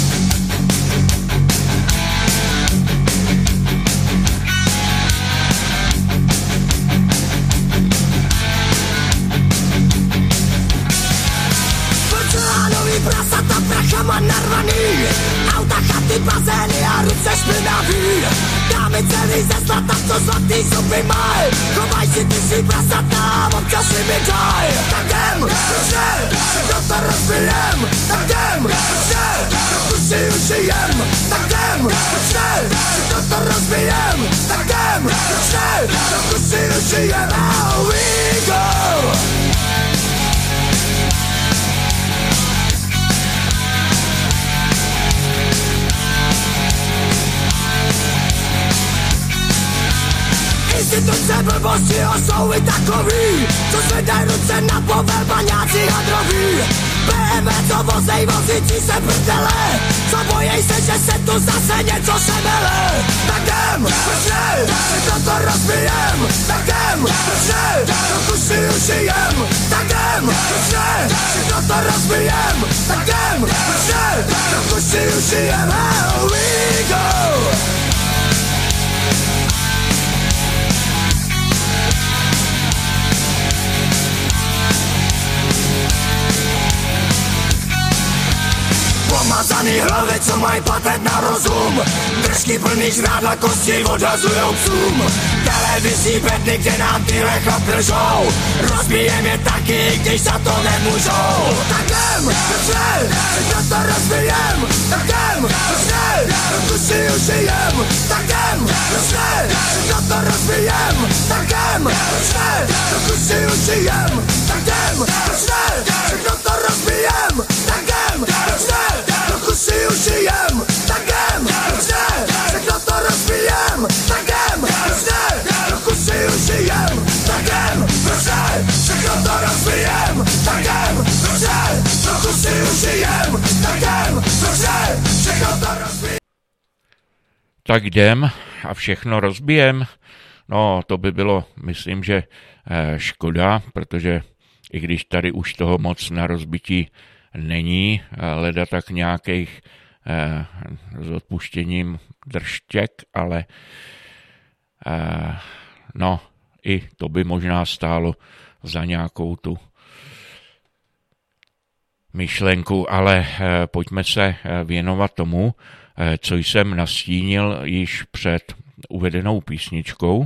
se špinavý, dámy celý ze zlata, co zlatý zuby maj. Chovaj si ty si prasatá, občas si mi daj. Tak jdem, proč ne, všechno to rozbijem. Tak jdem, proč ne, trochu si užijem. Tak jdem, proč ne, všechno to rozbijem. Tak jdem, proč ne, trochu si užijem. Here we go. Instituce blbosti jsou i takový, co zvedaj ruce na povel baňáci hadroví. bé em vé to vozej vozící se prdele, co bojej se, že se tu zase něco šemele. Tak jdem, proč ne, všechno to rozbijem. Tak jdem, proč ne, trochu si užijem. Tak jdem, proč ne, všechno to rozbijem. Tak jdem, proč ne, trochu si užijem. Here we go. Pomazaný hlavy, co mají patent na rozum. Držky plný žrádla kosti odhazujou psům. Televizní bedny, kde nám tyhle chlapy lžou. Rozbijem je taky, když za to nemůžou. Tak jdem, proč ne, všechno to rozbijem. Tak jdem, proč ne, trochu si užijem. Tak jdem, proč ne, všechno to rozbijem. Tak jdem, proč ne, trochu si užijem. Tak jdem, proč ne, všechno to rozbijem. Tak jdem, proč ne, trochu si užijem. Tak jdem, proč ne, všechno to rozbijem. Tak jdem, proč ne, trochu si užijem. Tak jdem, proč ne, všechno to rozbijem. Tak jdem, proč ne, trochu si užijem. Tak jdem, proč ne, všechno to rozbijem. Tak jdem a všechno rozbijem. No, to by bylo, myslím, že eh, škoda, protože i když tady už toho moc na rozbití není, leda tak nějakých eh, s odpuštěním držtěk, ale eh, no, i to by možná stálo za nějakou tu myšlenku, ale eh, pojďme se věnovat tomu, eh, co jsem nastínil již před uvedenou písničkou,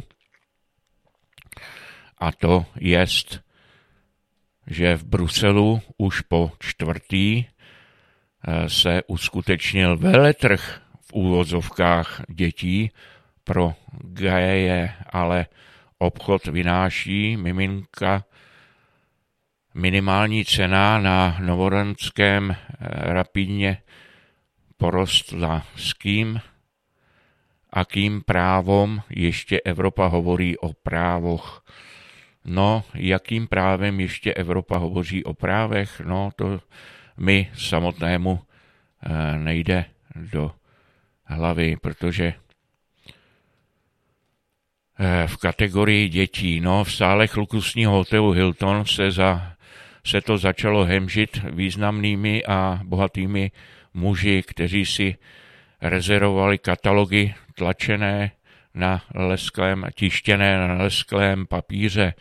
a to jest, že v Bruselu už po čtvrtý se uskutečnil veletrh v úvozovkách dětí pro geje, ale obchod vynáší miminka. Minimální cena na novoronském rapidně porostla. S kým a kým právom ještě Evropa hovorí o právoch? No, jakým právem ještě Evropa hovoří o právech? No, to mi samotnému e, nejde do hlavy, protože e, v kategorii dětí, no, v sálech luxusního hotelu Hilton se, za, se to začalo hemžit významnými a bohatými muži, kteří si rezervovali katalogy tlačené na lesklém, tištěné na lesklém papíře.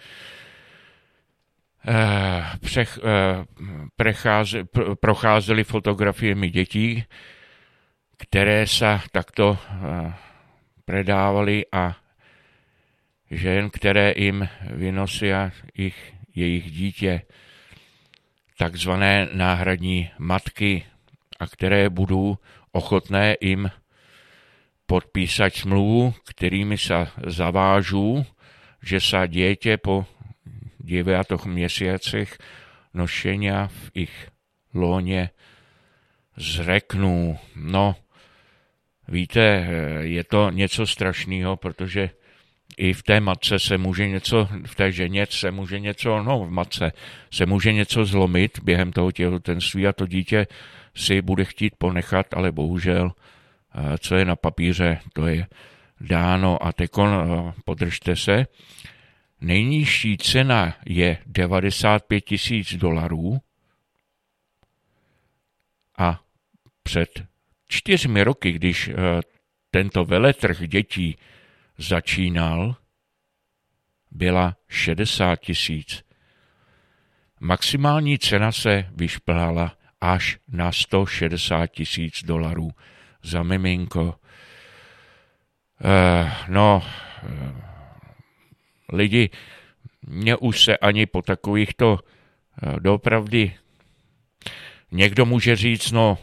Přech, precháze, procházely fotografiemi dětí, které se takto predávali, a žen, které jim vynosí jich, jejich dítě, takzvané náhradní matky, a které budou ochotné jim podpísať smlouvu, kterými se zavážou, že se dítě po deviatoch měsících nošenia v ich lóně zreknou. No, víte, je to něco strašného, protože i v té matce se může něco, v té ženě se může něco, no v matce se může něco zlomit během toho těhotenství a to dítě si bude chtít ponechat, ale bohužel, co je na papíře, to je dáno. A tekon, podržte se, nejnižší cena je devadesát pět tisíc dolarů a před čtyřmi roky, když tento veletrh dětí začínal, byla šedesát tisíc. Maximální cena se vyšplhala až na sto šedesát tisíc dolarů za miminko. No, lidi, mě už se ani po takovýchto doopravdy někdo může říct, no,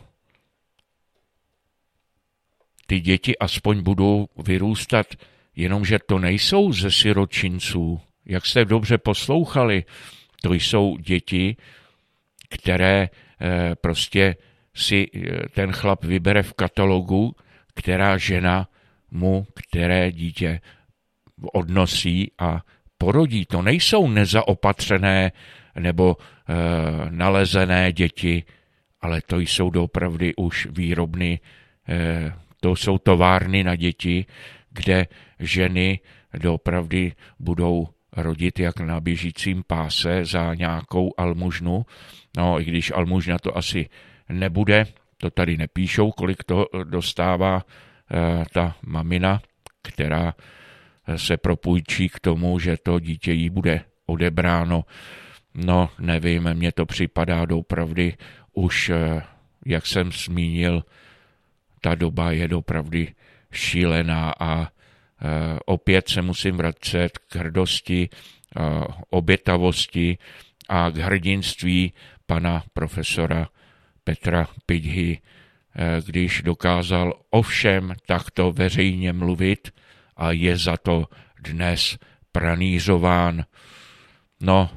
ty děti aspoň budou vyrůstat, jenomže to nejsou ze siročinců. Jak jste dobře poslouchali, to jsou děti, které eh, prostě si ten chlap vybere v katalogu, která žena mu, které dítě odnosí a porodí. To nejsou nezaopatřené nebo e, nalezené děti, ale to jsou doopravdy už výrobny, e, to jsou továrny na děti, kde ženy doopravdy budou rodit jak na běžícím páse za nějakou almužnu. No, i když almužna to asi nebude, to tady nepíšou, kolik to dostává e, ta mamina, která se propůjčí k tomu, že to dítě jí bude odebráno. No, nevím, mně to připadá doopravdy už, jak jsem zmínil, ta doba je doopravdy šílená a opět se musím vracet k hrdosti, obětavosti a k hrdinství pana profesora Petra Pidhy, když dokázal o všem takto veřejně mluvit a je za to dnes pranířován. No,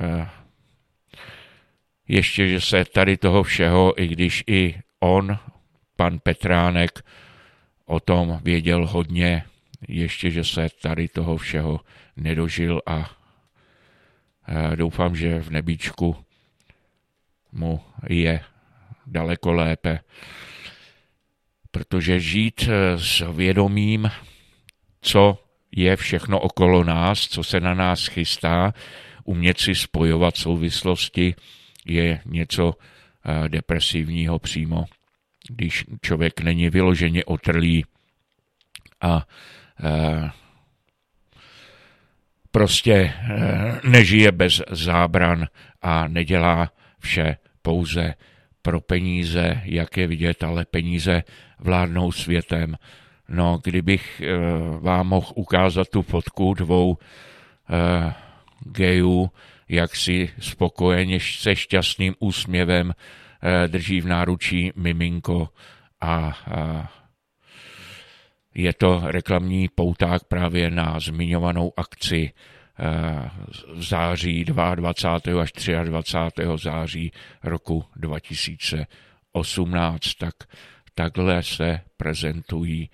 ještě, že se tady toho všeho, i když i on, pan Petránek, o tom věděl hodně, ještě, že se tady toho všeho nedožil a doufám, že v nebíčku mu je daleko lépe, protože žít s vědomím, co je všechno okolo nás, co se na nás chystá, umět si spojovat souvislosti, je něco depresivního přímo, když člověk není vyloženě otrlý a prostě nežije bez zábran a nedělá vše pouze pro peníze, jak je vidět, ale peníze vládnou světem. No, kdybych vám mohl ukázat tu fotku dvou gejů, jak si spokojeně se šťastným úsměvem drží v náručí miminko a je to reklamní pouták právě na zmiňovanou akci v září dvacátého druhého až dvacátého třetího září roku dva tisíce osmnáct. Tak takhle se prezentují.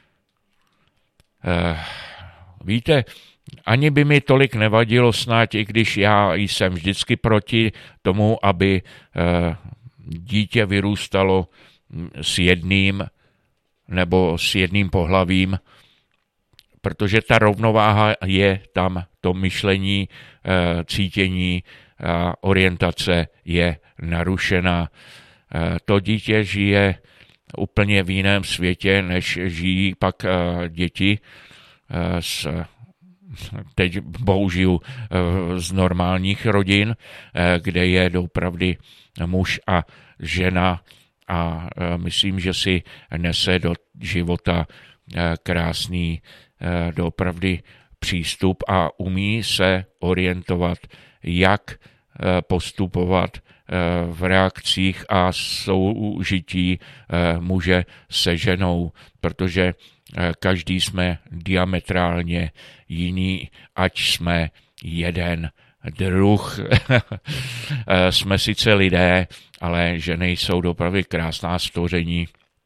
Víte, ani by mi tolik nevadilo snad, i když já jsem vždycky proti tomu, aby dítě vyrůstalo s jedným nebo s jedným pohlavím, protože ta rovnováha je tam, to myšlení, cítění a orientace je narušena. To dítě žije úplně v jiném světě, než žijí pak děti z, teď bohužel z normálních rodin, kde je doopravdy muž a žena a myslím, že si nese do života krásný doopravdy přístup a umí se orientovat, jak postupovat v reakcích a soužití muže se ženou, protože každý jsme diametrálně jiný, ať jsme jeden druh. Jsme sice lidé, ale ženy jsou dopravy krásná stvoření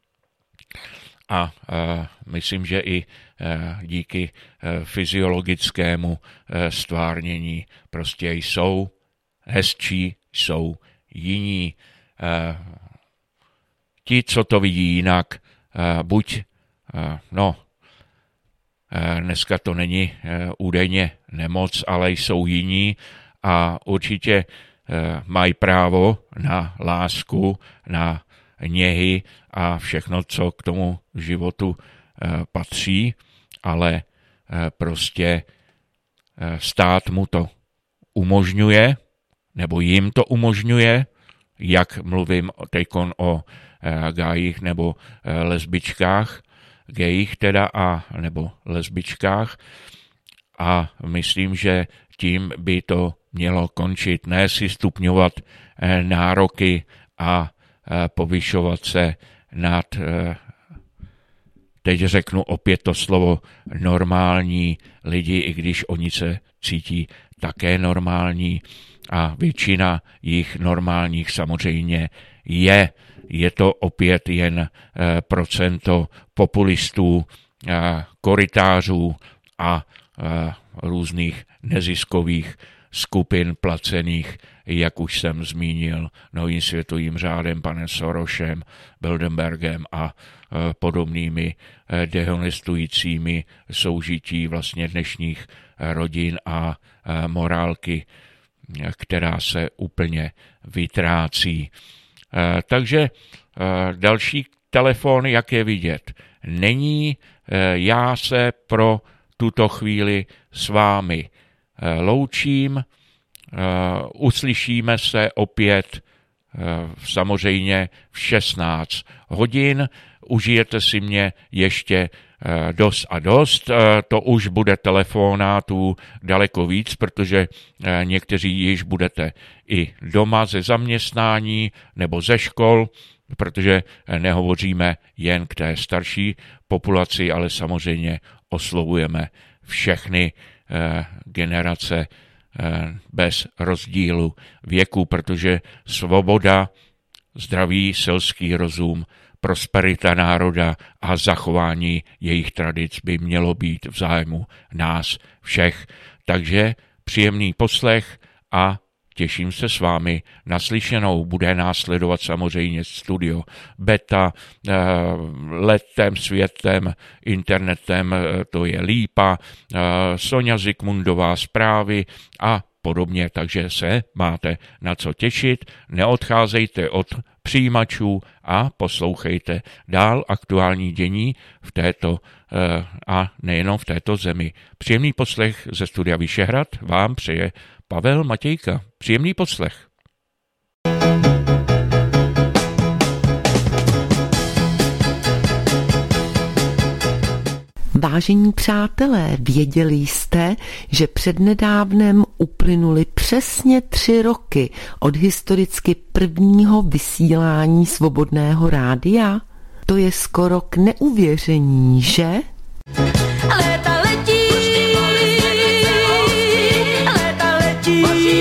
a myslím, že i díky fyziologickému stvárnění prostě jsou hezčí, jsou jiní. Ti, co to vidí jinak, buď, no, dneska to není údajně nemoc, ale jsou jiní a určitě mají právo na lásku, na něhy a všechno, co k tomu životu patří, ale prostě stát mu to umožňuje, nebo jim to umožňuje, jak mluvím teďkon o gájích nebo lesbičkách, gejích teda a nebo lesbičkách a myslím, že tím by to mělo končit, ne si stupňovat nároky a povyšovat se nad, teď řeknu opět to slovo, normální lidi, i když oni se cítí také normální a většina jich normálních samozřejmě je. Je to opět jen procento populistů, korytářů a různých neziskových skupin placených, jak už jsem zmínil, novým světovým řádem, panem Sorosem, Bilderbergem a podobnými dehonestujícími soužití vlastně dnešních rodin a morálky, která se úplně vytrácí. Takže další telefon, jak je vidět, není. Já se pro tuto chvíli s vámi loučím. Uslyšíme se opět samozřejmě v šestnáct hodin. Užijete si mě ještě dost a dost. To už bude telefonátů daleko víc, protože někteří již budete i doma ze zaměstnání nebo ze škol, protože nehovoříme jen k té starší populaci, ale samozřejmě oslovujeme všechny generace bez rozdílu věku, protože svoboda, zdravý selský rozum, prosperita národa a zachování jejich tradic by mělo být v zájmu nás všech. Takže příjemný poslech a těším se s vámi naslyšenou. Bude následovat samozřejmě studio Beta, letem, světem, internetem, to je Lípa, Sonja Zikmundová zprávy a podobně, takže se máte na co těšit. Neodcházejte od přijímačů a poslouchejte dál aktuální dění v této a nejenom v této zemi. Příjemný poslech ze studia Vyšehrad vám přeje Pavel Matějka. Příjemný poslech. Vážení přátelé, věděli jste, že přednedávnem uplynuly přesně tři roky od historicky prvního vysílání Svobodného rádia? To je skoro k neuvěření, že? Léta letí, léta letí,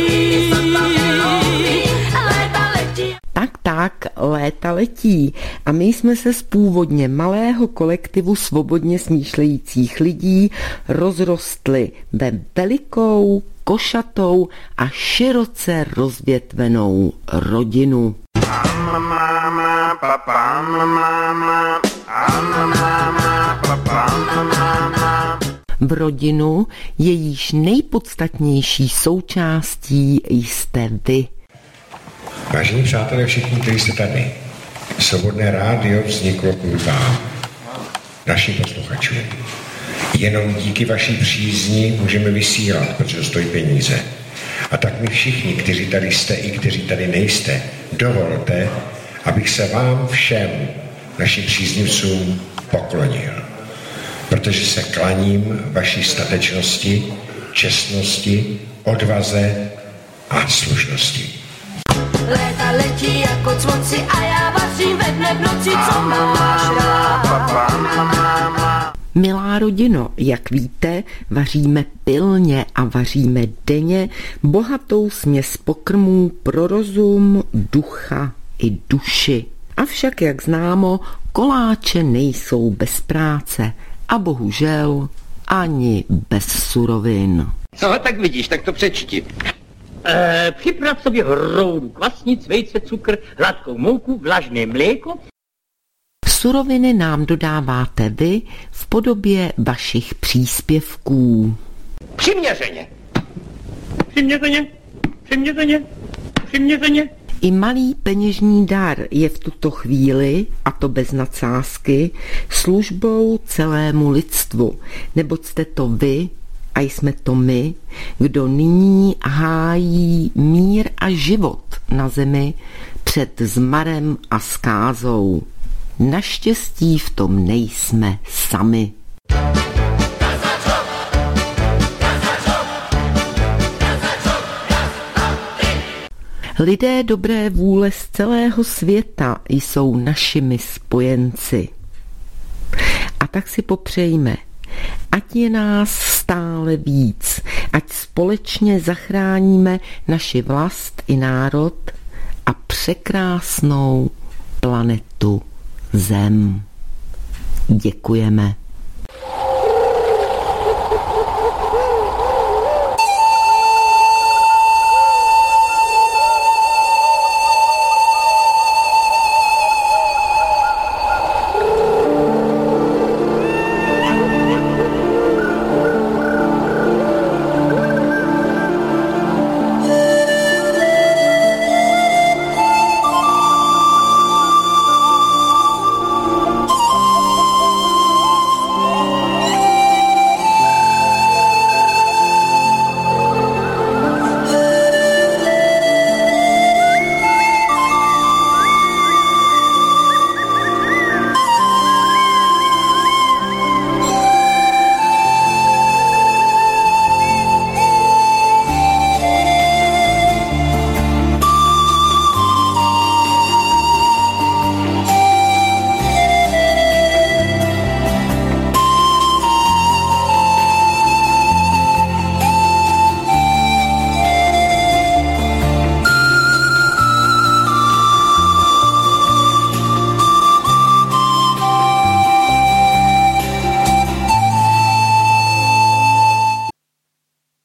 léta letí. Tak, tak, léta letí a my jsme se z původně malého kolektivu svobodně smýšlejících lidí rozrostli ve velikou, košatou a široce rozvětvenou rodinu. V rodinu, jejíž nejpodstatnější součástí jste vy. Vážení přátelé, všichni, kteří jste tady, Svobodné rádio vzniklo kvůli vám, našim posluchačům. Jenom díky vaší přízni můžeme vysílat, protože to stojí peníze. A tak my všichni, kteří tady jste i kteří tady nejste, dovolte, abych se vám všem, našim příznivcům, poklonil. Protože se klaním vaší statečnosti, čestnosti, odvaze a slušnosti. Léta letí jako cvoci a já vařím ve dne v noci, co máš rád. Milá rodino, jak víte, vaříme pilně a vaříme denně bohatou směs pokrmů pro rozum, ducha i duši. Avšak, jak známo, koláče nejsou bez práce a bohužel ani bez surovin. No, tak vidíš, tak to přečti. E, připrav sobě hroudu kvasnic, vejce, cukr, hladkou mouku, vlažné mléko. Suroviny nám dodáváte vy v podobě vašich příspěvků. Přiměřeně. Přiměřeně, přiměřeně, přiměřeně. I malý peněžní dar je v tuto chvíli, a to bez nadsázky, službou celému lidstvu, neboť jste to vy a jsme to my, kdo nyní hájí mír a život na zemi před zmarem a skázou. Naštěstí v tom nejsme sami. Lidé dobré vůle z celého světa jsou našimi spojenci. A tak si popřejme, ať je nás stále víc, ať společně zachráníme naši vlast i národ a překrásnou planetu Zem. Děkujeme.